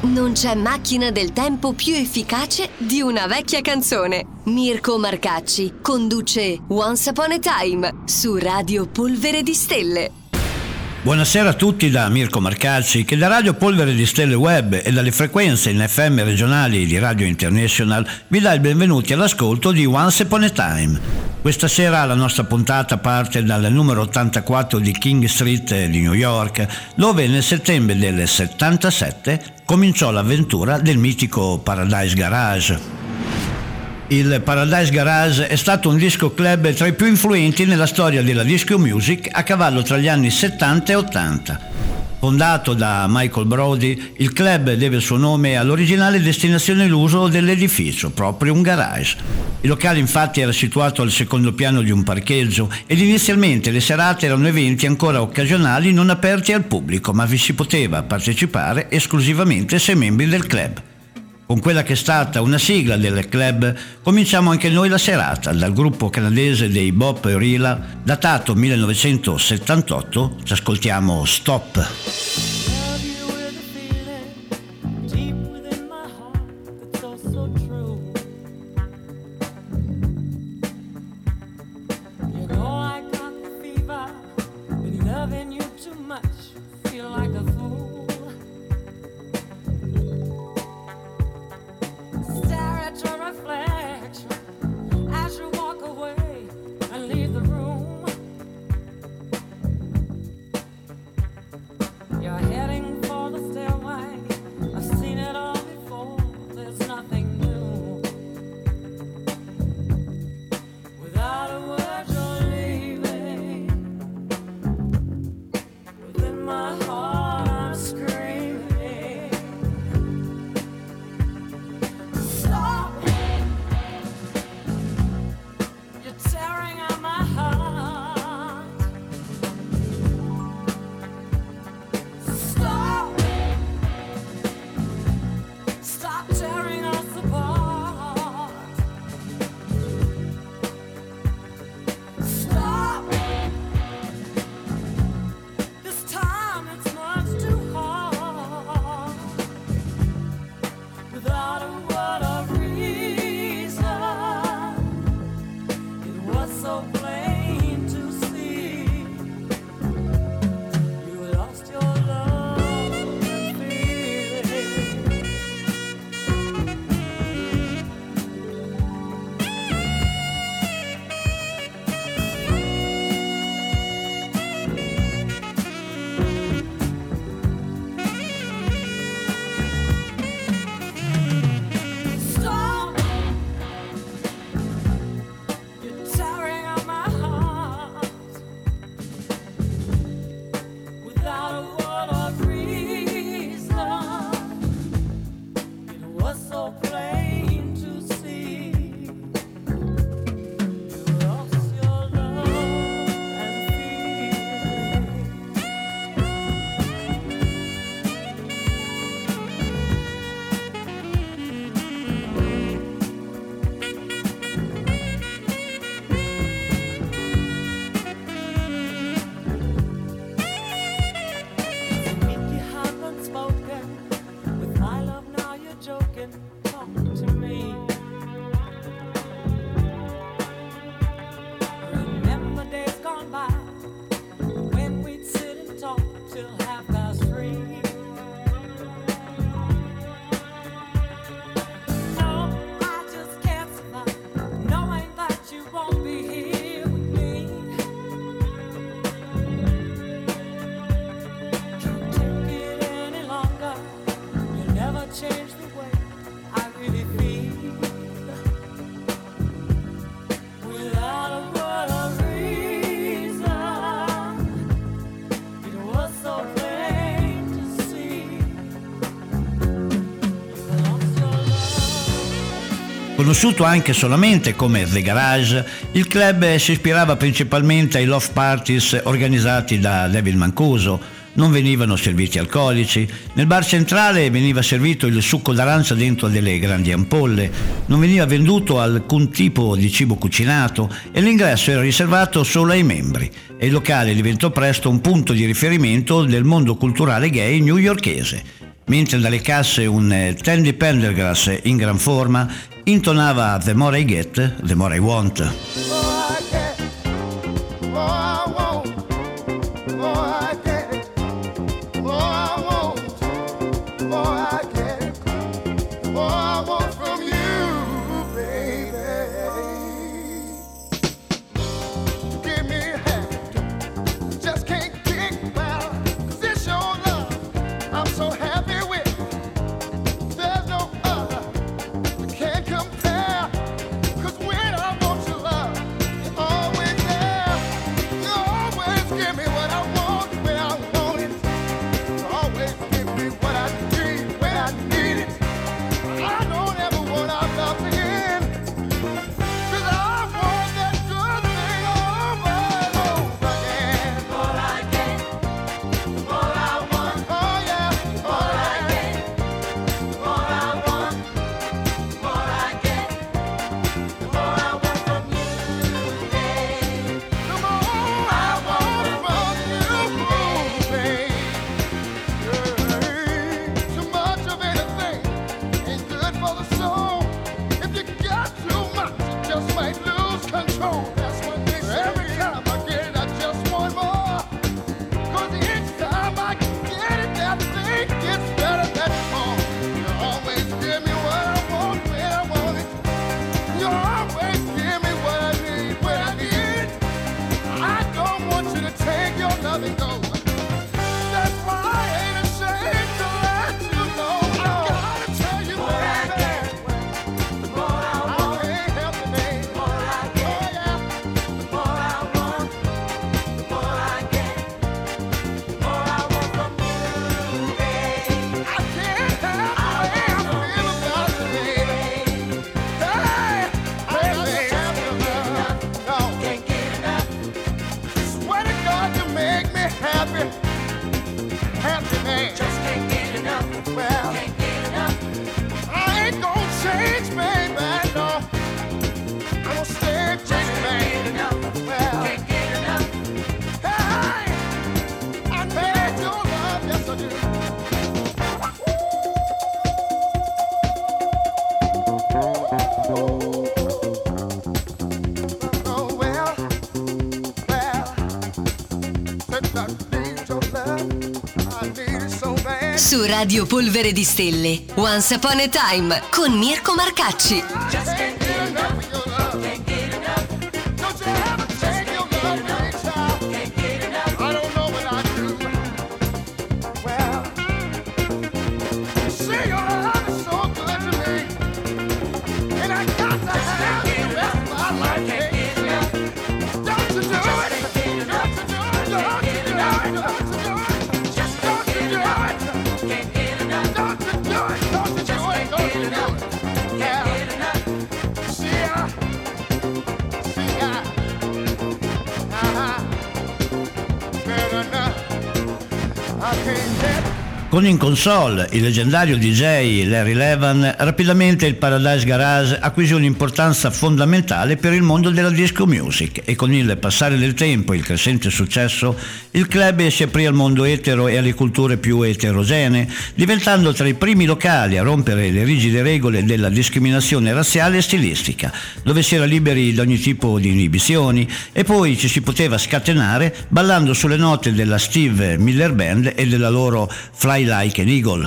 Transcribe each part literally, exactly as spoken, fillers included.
Non c'è macchina del tempo più efficace di una vecchia canzone. Mirko Marcacci conduce Once Upon a Time su Radio Polvere di Stelle. Buonasera a tutti da Mirko Marcacci, che da Radio Polvere di Stelle Web e dalle frequenze in F M regionali di Radio International vi dà il benvenuti all'ascolto di Once Upon a Time. Questa sera la nostra puntata parte dal numero ottantaquattro di King Street di New York, dove nel settembre del settantasette cominciò l'avventura del mitico Paradise Garage. Il Paradise Garage è stato un disco club tra i più influenti nella storia della disco music a cavallo tra gli anni settanta e ottanta. Fondato da Michael Brody, il club deve il suo nome all'originale destinazione d'uso dell'edificio, proprio un garage. Il locale infatti era situato al secondo piano di un parcheggio ed inizialmente le serate erano eventi ancora occasionali non aperti al pubblico, ma vi si poteva partecipare esclusivamente se membri del club. Con quella che è stata una sigla del club cominciamo anche noi la serata dal gruppo canadese dei Bob Orilla, datato millenovecentosettantotto. Ci ascoltiamo Stop. Conosciuto anche solamente come The Garage, il club si ispirava principalmente ai love parties organizzati da David Mancuso. Non venivano serviti alcolici, nel bar centrale veniva servito il succo d'arancia dentro delle grandi ampolle, non veniva venduto alcun tipo di cibo cucinato e l'ingresso era riservato solo ai membri, e il locale diventò presto un punto di riferimento del mondo culturale gay newyorkese. mentre dalle casse un Tandy Pendergrass in gran forma intonava The More I Get, The More I Want. Su Radio Polvere di Stelle, Once Upon a Time con Mirko Marcacci. Con in console il leggendario D J Larry Levan, rapidamente il Paradise Garage acquisì un'importanza fondamentale per il mondo della disco music e con il passare del tempo e il crescente successo il club si aprì al mondo etero e alle culture più eterogenee, diventando tra i primi locali a rompere le rigide regole della discriminazione razziale e stilistica, dove si era liberi da ogni tipo di inibizioni e poi ci si poteva scatenare ballando sulle note della Steve Miller Band e della loro Fly Like an Eagle.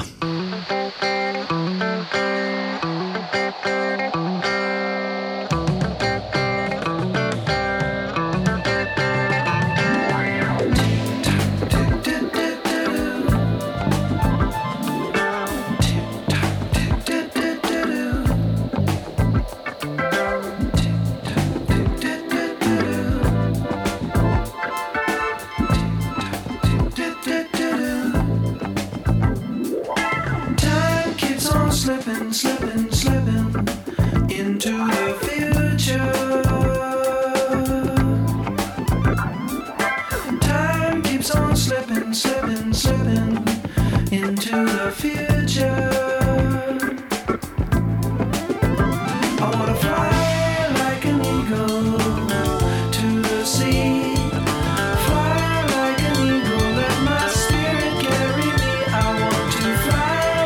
Slipping, slipping, slipping into the future. Time keeps on slipping, slipping, slipping into the future. I wanna fly like an eagle to the sea. Fly like an eagle, let my spirit carry me. I want to fly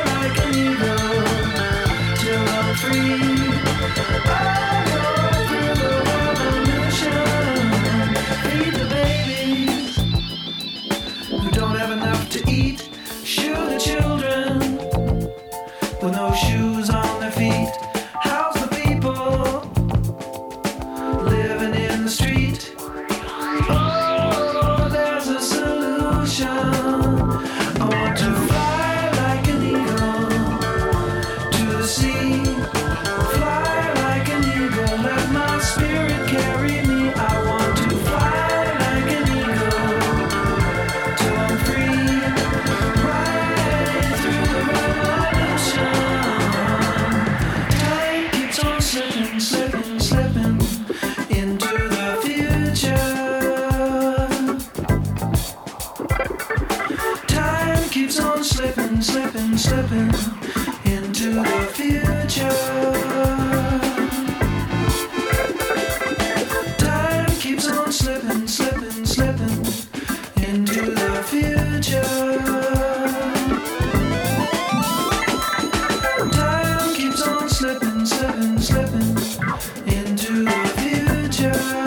slipping into the future. Time keeps on slipping, slipping, slipping into the future. Time keeps on slipping, slipping, slipping into the future.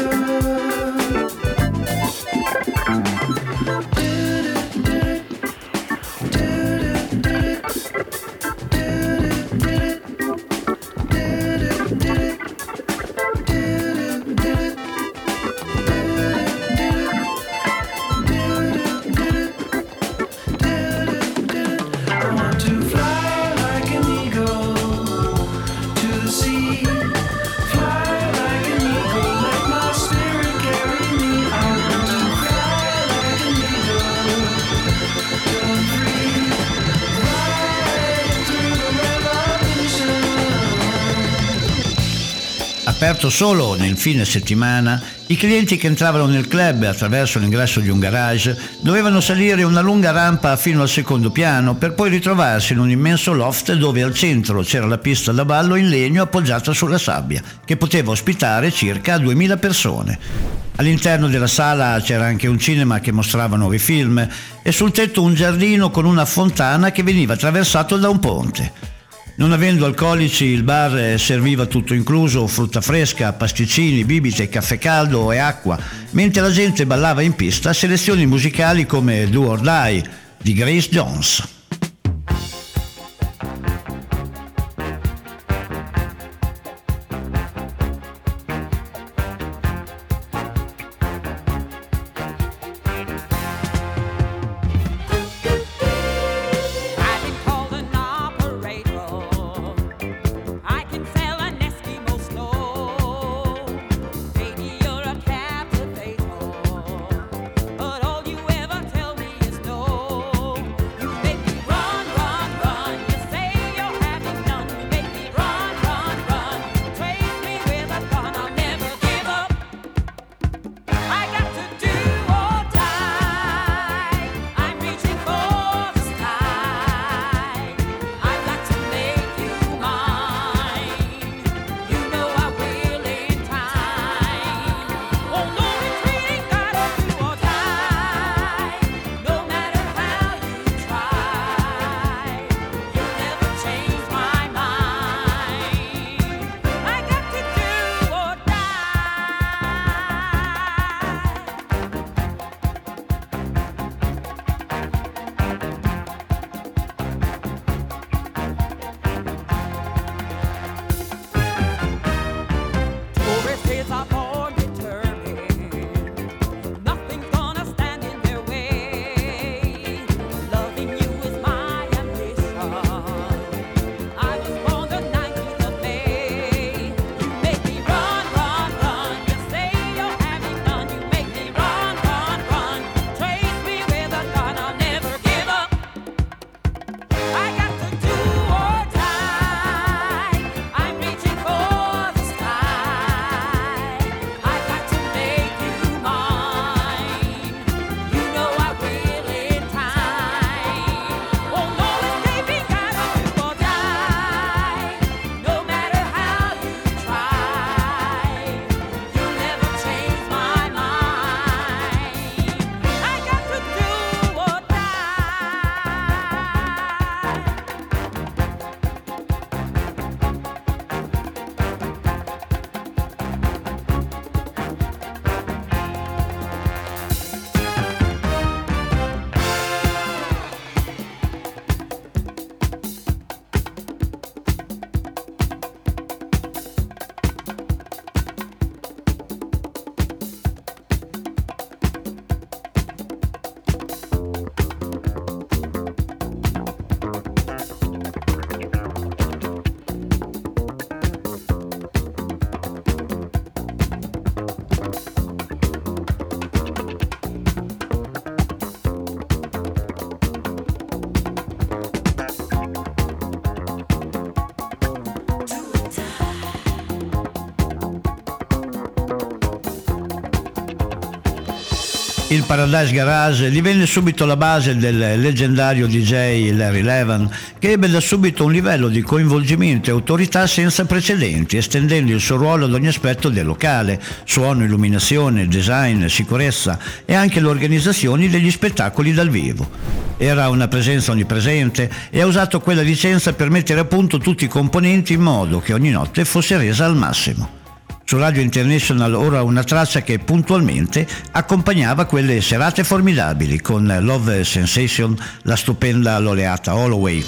Aperto solo nel fine settimana, i clienti che entravano nel club attraverso l'ingresso di un garage dovevano salire una lunga rampa fino al secondo piano per poi ritrovarsi in un immenso loft dove al centro c'era la pista da ballo in legno appoggiata sulla sabbia, che poteva ospitare circa duemila persone. All'interno della sala c'era anche un cinema che mostrava nuovi film e sul tetto un giardino con una fontana che veniva attraversato da un ponte. Non avendo alcolici, il bar serviva tutto incluso, frutta fresca, pasticcini, bibite, caffè caldo e acqua, mentre la gente ballava in pista selezioni musicali come Do or Die di Grace Jones. Il Paradise Garage divenne subito la base del leggendario D J Larry Levan, che ebbe da subito un livello di coinvolgimento e autorità senza precedenti, estendendo il suo ruolo ad ogni aspetto del locale: suono, illuminazione, design, sicurezza e anche l'organizzazione degli spettacoli dal vivo. Era una presenza onnipresente e ha usato quella licenza per mettere a punto tutti i componenti in modo che ogni notte fosse resa al massimo. Su Radio International ora una traccia che puntualmente accompagnava quelle serate formidabili, con Love Sensation, la stupenda laureata Holloway.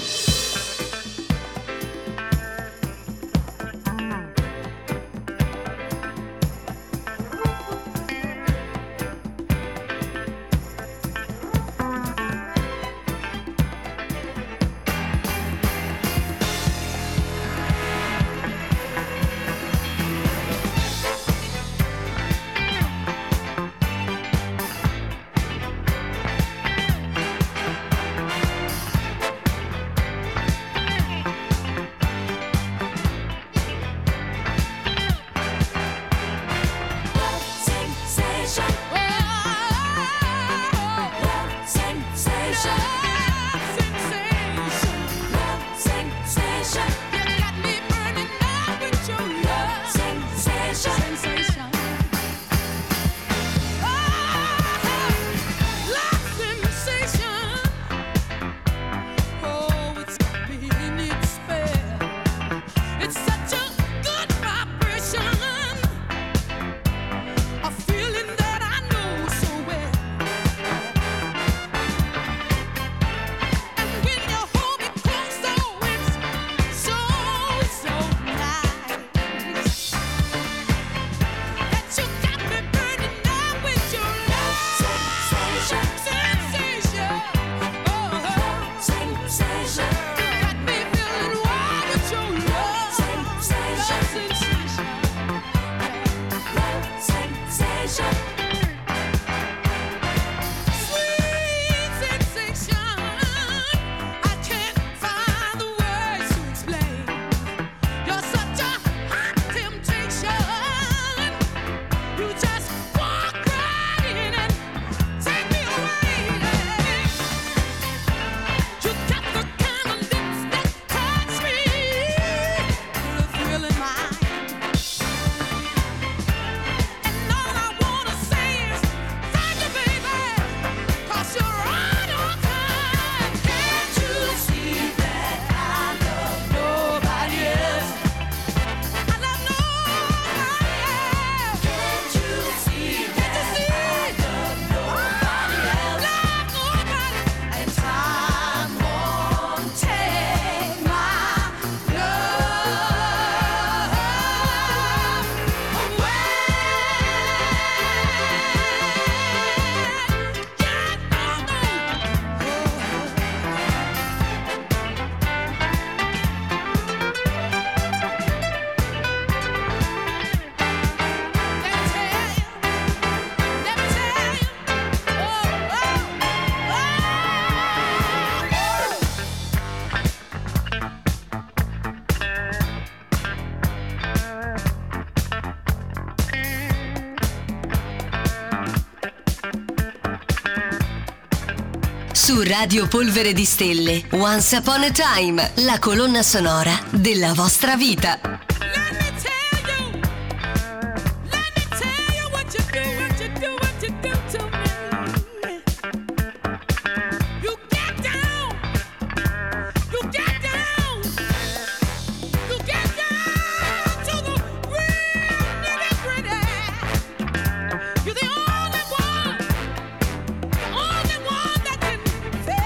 Su Radio Polvere di Stelle, Once Upon a Time, la colonna sonora della vostra vita.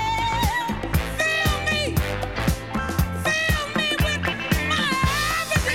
Feel me with my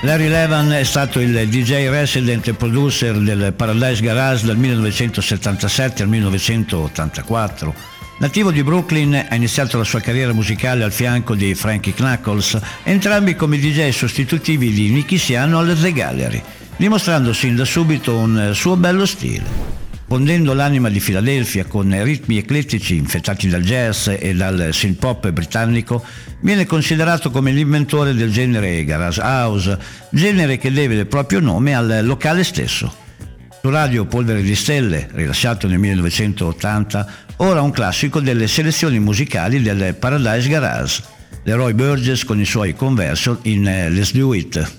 Larry Levan è stato il D J resident e producer del Paradise Garage dal millenovecentosettantasette al millenovecentottantaquattro. Nativo di Brooklyn, ha iniziato la sua carriera musicale al fianco di Frankie Knuckles, entrambi come D J sostitutivi di Nicky Siano alle The Gallery, dimostrando sin da subito un suo bello stile. Fondendo l'anima di Filadelfia con ritmi eclettici infettati dal jazz e dal synth pop britannico, viene considerato come l'inventore del genere garage house, genere che deve il proprio nome al locale stesso. Su Radio Polvere di Stelle, rilasciato nel millenovecentottanta, ora un classico delle selezioni musicali del Paradise Garage, Leroy Burgess con i suoi conversion in Let's Do It.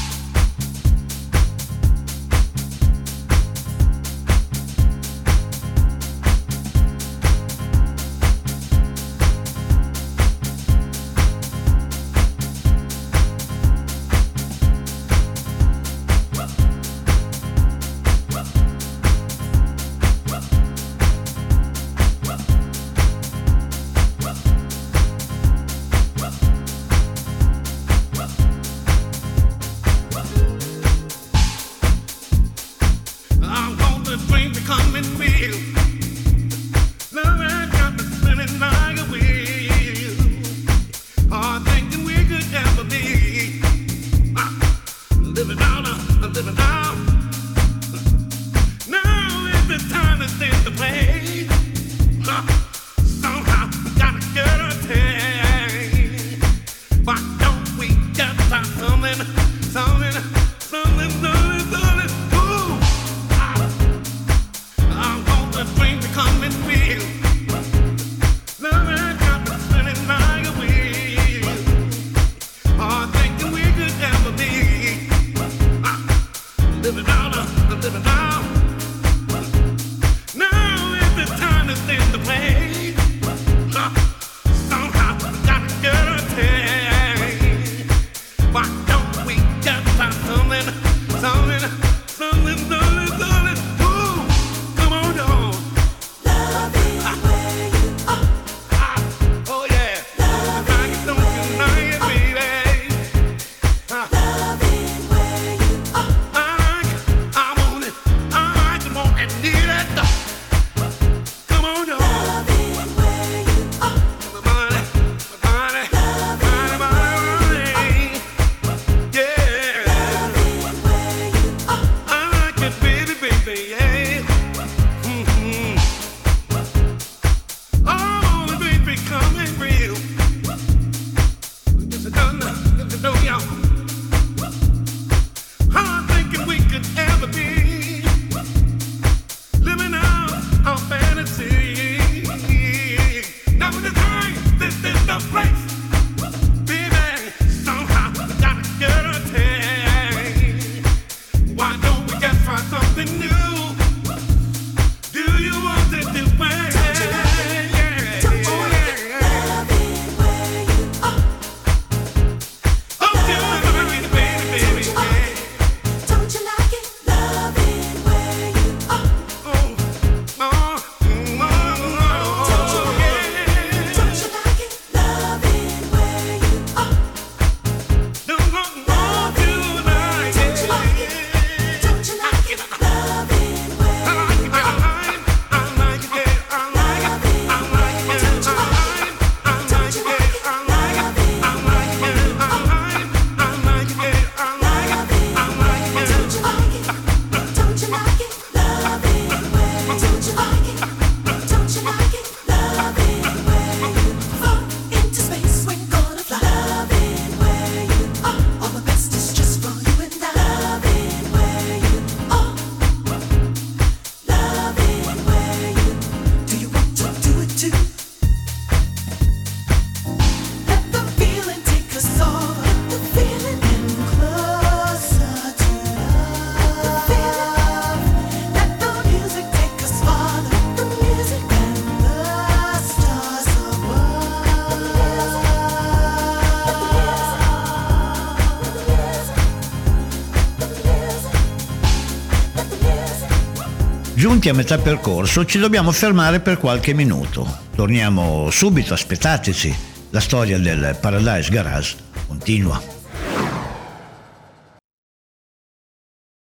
Giunti a metà percorso ci dobbiamo fermare per qualche minuto. Torniamo subito, aspettateci. La storia del Paradise Garage continua.